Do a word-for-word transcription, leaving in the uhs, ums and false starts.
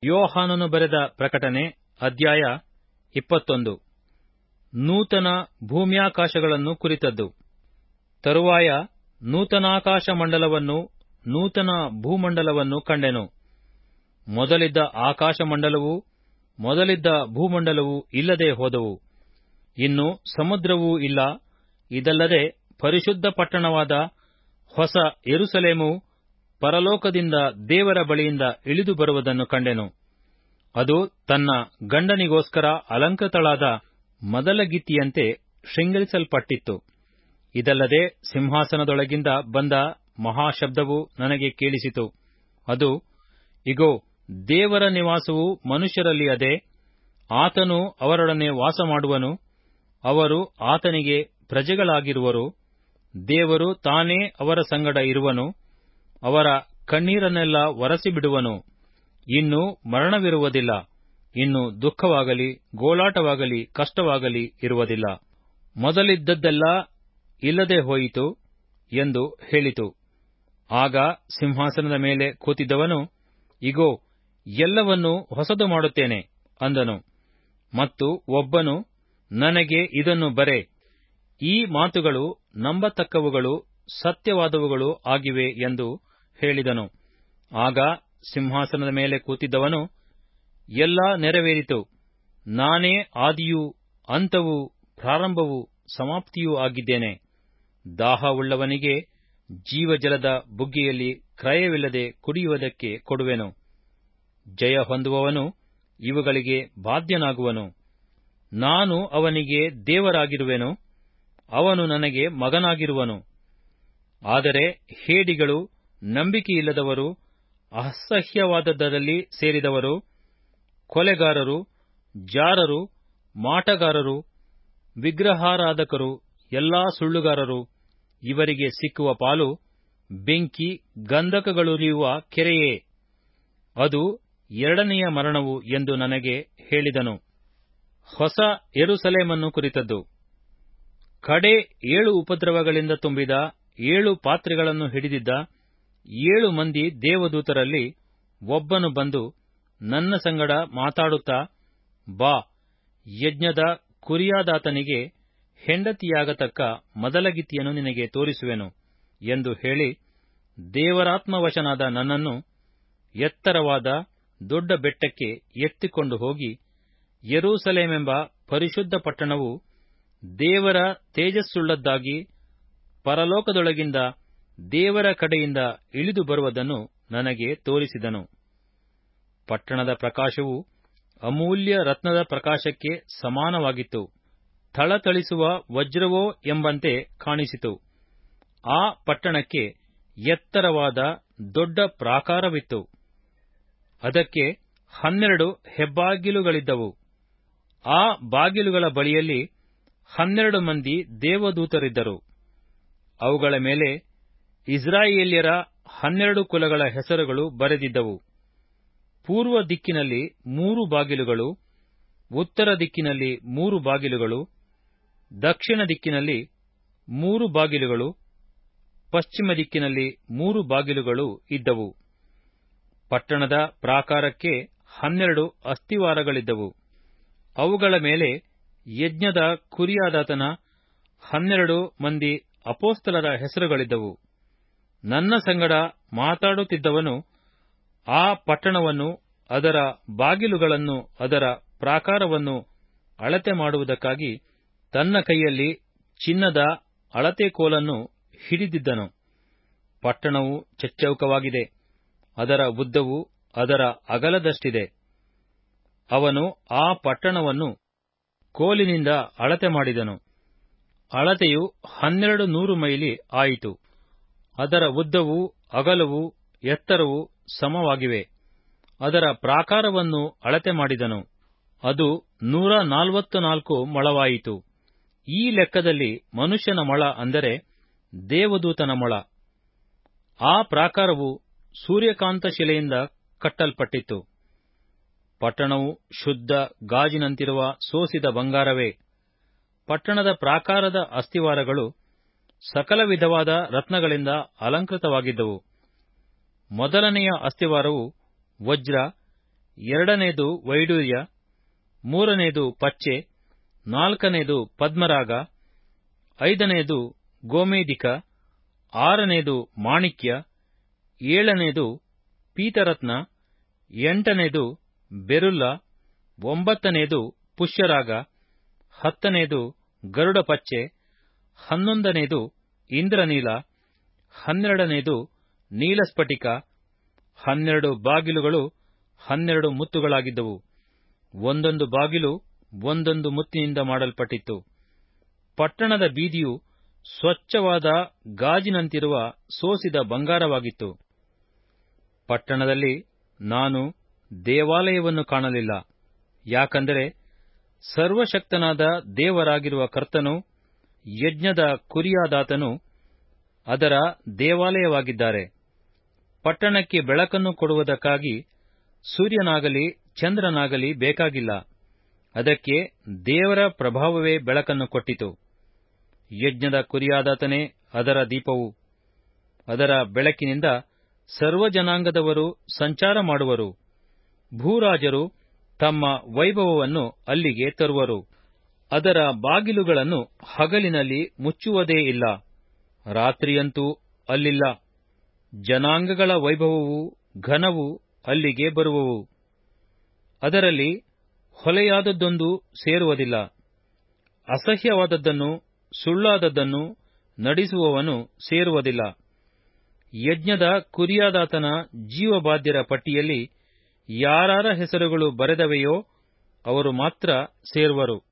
ಯೋಹಾನನು ಬರೆದ ಪ್ರಕಟಣೆ ಅಧ್ಯಾಯ ಇಪ್ಪತ್ತೊಂದು. ನೂತನ ಭೂಮ್ಯಾಕಾಶಗಳನ್ನು ಕುರಿತದ್ದು. ತರುವಾಯ ನೂತನಾಕಾಶ ಮಂಡಲವನ್ನು ನೂತನ ಭೂಮಂಡಲವನ್ನು ಕಂಡೆನು. ಮೊದಲಿದ್ದ ಆಕಾಶ ಮಂಡಲವೂ ಮೊದಲಿದ್ದ ಭೂಮಂಡಲವೂ ಇಲ್ಲದೆ ಹೋದವು. ಇನ್ನು ಸಮುದ್ರವೂ ಇಲ್ಲ. ಇದಲ್ಲದೆ ಪರಿಶುದ್ಧ ಪಟ್ಟಣವಾದ ಹೊಸ ಯೆರೂಸಲೇಮು ಪರಲೋಕದಿಂದ ದೇವರ ಬಳಿಯಿಂದ ಇಳಿದು ಬರುವುದನ್ನು ಕಂಡೆನು. ಅದು ತನ್ನ ಗಂಡನಿಗೋಸ್ಕರ ಅಲಂಕೃತಳಾದ ಮದಲಗಿತ್ತಿಯಂತೆ ಶೃಂಗರಿಸಲ್ಪಟ್ಟಿತ್ತು. ಇದಲ್ಲದೆ ಸಿಂಹಾಸನದೊಳಗಿಂದ ಬಂದ ಮಹಾಶಬ್ದವು ನನಗೆ ಕೇಳಿಸಿತು. ಅದು, ಇಗೋ, ದೇವರ ನಿವಾಸವು ಮನುಷ್ಯರಲ್ಲಿ ಅದೆ. ಆತನು ಅವರೊಡನೆ ವಾಸಮಾಡುವನು. ಅವರು ಆತನಿಗೆ ಪ್ರಜೆಗಳಾಗಿರುವರು. ದೇವರು ತಾನೇ ಅವರ ಸಂಗಡ ಇರುವನು. ಅವರ ಕಣ್ಣೀರನ್ನೆಲ್ಲ ಒರೆಸಿಬಿಡುವನು. ಇನ್ನು ಮರಣವಿರುವುದಿಲ್ಲ. ಇನ್ನು ದುಃಖವಾಗಲಿ, ಗೋಳಾಟವಾಗಲಿ, ಕಷ್ಟವಾಗಲಿ ಇರುವುದಿಲ್ಲ. ಮೊದಲಿದ್ದದ್ದೆಲ್ಲ ಇಲ್ಲದೆ ಹೋಯಿತು ಎಂದು ಹೇಳಿತು. ಆಗ ಸಿಂಹಾಸನದ ಮೇಲೆ ಕೂತಿದ್ದವನು, ಇಗೋ, ಎಲ್ಲವನ್ನೂ ಹೊಸದು ಮಾಡುತ್ತೇನೆ ಅಂದನು. ಮತ್ತು ಒಬ್ಬನು, ನನಗೆ ಇದನ್ನು ಬರೆ, ಈ ಮಾತುಗಳು ನಂಬತಕ್ಕವುಗಳು, ಸತ್ಯವಾದವುಗಳು ಆಗಿವೆ ಎಂದು ಹೇಳಿದನು. ಆಗ ಸಿಂಹಾಸನದ ಮೇಲೆ ಕೂತಿದ್ದವನು, ಎಲ್ಲಾ ನೆರವೇರಿತು. ನಾನೇ ಆದಿಯೂ ಅಂತವೂ ಪ್ರಾರಂಭವೂ ಸಮಾಪ್ತಿಯೂ ಆಗಿದ್ದೇನೆ. ದಾಹವುಳ್ಳವನಿಗೆ ಜೀವಜಲದ ಬುಗ್ಗೆಯಲ್ಲಿ ಕ್ರಯವಿಲ್ಲದೆ ಕುಡಿಯುವುದಕ್ಕೆ ಕೊಡುವೆನು. ಜಯ ಹೊಂದುವವನು ಇವುಗಳಿಗೆ ಬಾಧ್ಯನಾಗುವನು. ನಾನು ಅವನಿಗೆ ದೇವರಾಗಿರುವೆನು, ಅವನು ನನಗೆ ಮಗನಾಗಿರುವನು. ಆದರೆ ಹೇಡಿಗಳು, ನಂಬಿಕೆಯಿಲ್ಲದವರು, ಅಸಹ್ಯವಾದದ್ದರಲ್ಲಿ ಸೇರಿದವರು, ಕೊಲೆಗಾರರು, ಜಾರರು, ಮಾಟಗಾರರು, ವಿಗ್ರಹಾರಾಧಕರು, ಎಲ್ಲಾ ಸುಳ್ಳುಗಾರರು, ಇವರಿಗೆ ಸಿಕ್ಕುವ ಪಾಲು ಬೆಂಕಿ, ಗಂಧಕಗಳುರಿಯುವ ಕೆರೆಯೇ. ಅದು ಎರಡನೆಯ ಮರಣವು ಎಂದು ನನಗೆ ಹೇಳಿದನು. ಹೊಸ ಯೆರೂಸಲೇಮನ್ನು ಕುರಿತದ್ದು. ಕಡೆ ಏಳು ಉಪದ್ರವಗಳಿಂದ ತುಂಬಿದ ಏಳು ಪಾತ್ರೆಗಳನ್ನು ಹಿಡಿದಿದ್ದ ಏಳು ಮಂದಿ ದೇವದೂತರಲ್ಲಿ ಒಬ್ಬನು ಬಂದು ನನ್ನ ಸಂಗಡ ಮಾತಾಡುತ್ತಾ, ಬಾ, ಯಜ್ಞದ ಕುರಿಯಾದಾತನಿಗೆ ಹೆಂಡತಿಯಾಗತಕ್ಕ ಮದಲಗಿತ್ತಿಯನ್ನು ನಿನಗೆ ತೋರಿಸುವೆನು ಎಂದು ಹೇಳಿ, ದೇವರಾತ್ಮವಶನಾದ ನನ್ನನ್ನು ಎತ್ತರವಾದ ದೊಡ್ಡ ಬೆಟ್ಟಕ್ಕೆ ಎತ್ತಿಕೊಂಡು ಹೋಗಿ, ಯೆರೂಸಲೇಮೆಂಬ ಪರಿಶುದ್ಧ ಪಟ್ಟಣವು ದೇವರ ತೇಜಸ್ಸುಳ್ಳದ್ದಾಗಿ ಪರಲೋಕದೊಳಗಿಂದ ದೇವರ ಕಡೆಯಿಂದ ಇಳಿದು ಬರುವುದನ್ನು ನನಗೆ ತೋರಿಸಿದನು. ಪಟ್ಟಣದ ಪ್ರಕಾಶವು ಅಮೂಲ್ಯ ರತ್ನದ ಪ್ರಕಾಶಕ್ಕೆ ಸಮಾನವಾಗಿತ್ತು. ಥಳಥಳಿಸುವ ವಜ್ರವೋ ಎಂಬಂತೆ ಕಾಣಿಸಿತು. ಆ ಪಟ್ಟಣಕ್ಕೆ ಎತ್ತರವಾದ ದೊಡ್ಡ ಪ್ರಾಕಾರವಿತ್ತು. ಅದಕ್ಕೆ ಹನ್ನೆರಡು ಹೆಬ್ಬಾಗಿಲುಗಳಿದ್ದವು. ಆ ಬಾಗಿಲುಗಳ ಬಳಿಯಲ್ಲಿ ಹನ್ನೆರಡು ಮಂದಿ ದೇವದೂತರಿದ್ದರು. ಅವುಗಳ ಮೇಲೆ ಇಸ್ರಾಯೇಲ್ಯರ ಹನ್ನೆರಡು ಕುಲಗಳ ಹೆಸರುಗಳು ಬರೆದಿದ್ದವು. ಪೂರ್ವ ದಿಕ್ಕಿನಲ್ಲಿ ಮೂರು ಬಾಗಿಲುಗಳು, ಉತ್ತರ ದಿಕ್ಕಿನಲ್ಲಿ ಮೂರು ಬಾಗಿಲುಗಳು, ದಕ್ಷಿಣ ದಿಕ್ಕಿನಲ್ಲಿ ಮೂರು ಬಾಗಿಲುಗಳು, ಪಶ್ಚಿಮ ದಿಕ್ಕಿನಲ್ಲಿ ಮೂರು ಬಾಗಿಲುಗಳು ಇದ್ದವು. ಪಟ್ಟಣದ ಪ್ರಾಕಾರಕ್ಕೆ ಹನ್ನೆರಡು ಅಸ್ತಿವಾರಗಳಿದ್ದವು. ಅವುಗಳ ಮೇಲೆ ಯಜ್ಞದ ಕುರಿಯಾದಾತನ ಹನ್ನೆರಡು ಮಂದಿ ಅಪೊಸ್ತಲರ ಹೆಸರುಗಳಿದ್ದವು. ನನ್ನ ಸಂಗಡ ಮಾತಾಡುತ್ತಿದ್ದವನು ಆ ಪಟ್ಟಣವನ್ನು, ಅದರ ಬಾಗಿಲುಗಳನ್ನು, ಅದರ ಪ್ರಾಕಾರವನ್ನು ಅಳತೆ ಮಾಡುವುದಕ್ಕಾಗಿ ತನ್ನ ಕೈಯಲ್ಲಿ ಚಿನ್ನದ ಅಳತೆ ಕೋಲನ್ನು ಹಿಡಿದಿದ್ದನು. ಪಟ್ಟಣವು ಚಚ್ಚೌಕವಾಗಿದೆ. ಅದರ ಉದ್ದವು ಅದರ ಅಗಲದಷ್ಟಿದೆ. ಅವನು ಆ ಪಟ್ಟಣವನ್ನು ಕೋಲಿನಿಂದ ಅಳತೆ ಮಾಡಿದನು. ಅಳತೆಯು ಹನ್ನೆರಡು ನೂರು ಮೈಲಿ ಆಯಿತು. ಅದರ ಉದ್ದವು ಅಗಲವು ಎತ್ತರವು ಸಮವಾಗಿವೆ. ಅದರ ಪ್ರಾಕಾರವನ್ನು ಅಳತೆ ಮಾಡಿದನು. ಅದು ನೂರ ನಲವತ್ತ ನಾಲ್ಕು ಮೊಳವಾಯಿತು. ಈ ಲೆಕ್ಕದಲ್ಲಿ ಮನುಷ್ಯನ ಮೊಳ ಅಂದರೆ ದೇವದೂತನ ಮೊಳ. ಆ ಪ್ರಾಕಾರವು ಸೂರ್ಯಕಾಂತ ಶಿಲೆಯಿಂದ ಕಟ್ಟಲ್ಪಟ್ಟಿತ್ತು. ಪಟ್ಟಣವು ಶುದ್ಧ ಗಾಜಿನಂತಿರುವ ಸೋಸಿದ ಬಂಗಾರವೇ. ಪಟ್ಟಣದ ಪ್ರಾಕಾರದ ಅಸ್ತಿವಾರಗಳು ಸಕಲ ವಿಧವಾದ ರತ್ನಗಳಿಂದ ಅಲಂಕೃತವಾಗಿದ್ದವು. ಮೊದಲನೆಯ ಅಸ್ತಿವಾರವು ವಜ್ರ, ಎರಡನೇದು ವೈಡೂರ್ಯ, ಮೂರನೇದು ಪಚ್ಚೆ, ನಾಲ್ಕನೇದು ಪದ್ಮರಾಗ, ಐದನೇದು ಗೋಮೇಧಿಕ, ಆರನೇದು ಮಾಣಿಕ್ಯ, ಏಳನೇದು ಪೀತರತ್ನ, ಎಂಟನೇದು ಬೆರುಲ್ಲ, ಒಂಬತ್ತನೇದು ಪುಷ್ಯರಾಗ, ಹತ್ತನೇದು ಗರುಡ ಪಚ್ಚೆ, ಹನ್ನೊಂದನೇದು ಇಂದ್ರನೀಲ, ಹನ್ನೆರಡನೇದು ನೀಲಸ್ಫಟಿಕ. ಹನ್ನೆರಡು ಬಾಗಿಲುಗಳು ಹನ್ನೆರಡು ಮುತ್ತುಗಳಾಗಿದ್ದವು. ಒಂದೊಂದು ಬಾಗಿಲು ಒಂದೊಂದು ಮುತ್ತಿನಿಂದ ಮಾಡಲ್ಪಟ್ಟಿತ್ತು. ಪಟ್ಟಣದ ಬೀದಿಯು ಸ್ವಚ್ಛವಾದ ಗಾಜಿನಂತಿರುವ ಸೋಸಿದ ಬಂಗಾರವಾಗಿತ್ತು. ಪಟ್ಟಣದಲ್ಲಿ ನಾನು ದೇವಾಲಯವನ್ನು ಕಾಣಲಿಲ್ಲ, ಯಾಕಂದರೆ ಸರ್ವಶಕ್ತನಾದ ದೇವರಾಗಿರುವ ಕರ್ತನು, ಯಜ್ಞದ ಕುರಿಯಾದಾತನು ಅದರ ದೇವಾಲಯವಾಗಿದ್ದಾರೆ. ಪಟ್ಟಣಕ್ಕೆ ಬೆಳಕನ್ನು ಕೊಡುವುದಕ್ಕಾಗಿ ಸೂರ್ಯನಾಗಲಿ ಚಂದ್ರನಾಗಲಿ ಬೇಕಾಗಿಲ್ಲ, ಅದಕ್ಕೆ ದೇವರ ಪ್ರಭಾವವೇ ಬೆಳಕನ್ನು ಕೊಟ್ಟಿತು. ಯಜ್ಞದ ಕುರಿಯಾದಾತನೇ ಅದರ ದೀಪವು. ಅದರ ಬೆಳಕಿನಿಂದ ಸರ್ವಜನಾಂಗದವರು ಸಂಚಾರ ಮಾಡುವರು. ಭೂರಾಜರು ತಮ್ಮ ವೈಭವವನ್ನು ಅಲ್ಲಿಗೆ ತರುವರು. ಅದರ ಬಾಗಿಲುಗಳನ್ನು ಹಗಲಿನಲ್ಲಿ ಮುಚ್ಚುವುದೇ ಇಲ್ಲ, ರಾತ್ರಿಯಂತೂ ಅಲ್ಲಿಲ್ಲ. ಜನಾಂಗಗಳ ವೈಭವವೂ ಘನವೂ ಅಲ್ಲಿಗೆ ಬರುವವು. ಅದರಲ್ಲಿ ಹೊಲೆಯಾದದ್ದೊಂದು ಸೇರುವುದಿಲ್ಲ. ಅಸಹ್ಯವಾದದ್ದನ್ನು ಸುಳ್ಳಾದದ್ದನ್ನು ನಡೆಸುವವನು ಸೇರುವುದಿಲ್ಲ. ಯಜ್ಞದ ಕುರಿಯಾದಾತನ ಜೀವಬಾಧ್ಯರ ಪಟ್ಟಿಯಲ್ಲಿ ಯಾರಾರ ಹೆಸರುಗಳು ಬರೆದವೆಯೋ ಅವರು ಮಾತ್ರ ಸೇರುವರು.